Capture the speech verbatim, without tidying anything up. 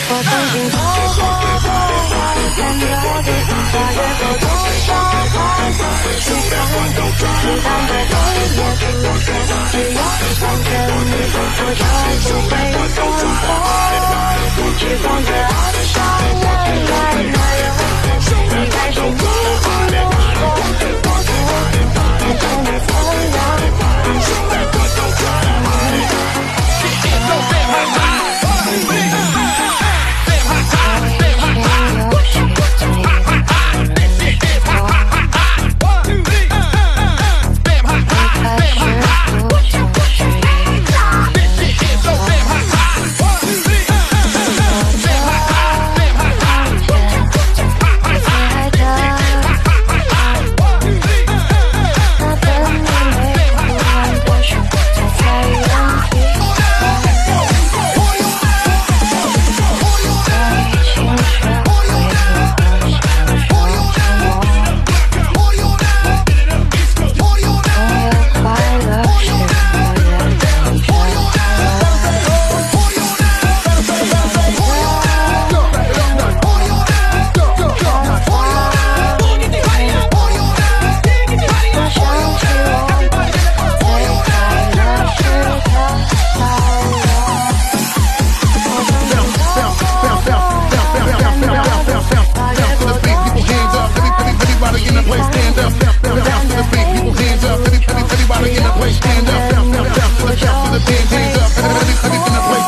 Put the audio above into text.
我曾经走过多少坎坷地跨越过多少坎坷时刻，子弹的黑夜不见，只有看着你，我就不会放松。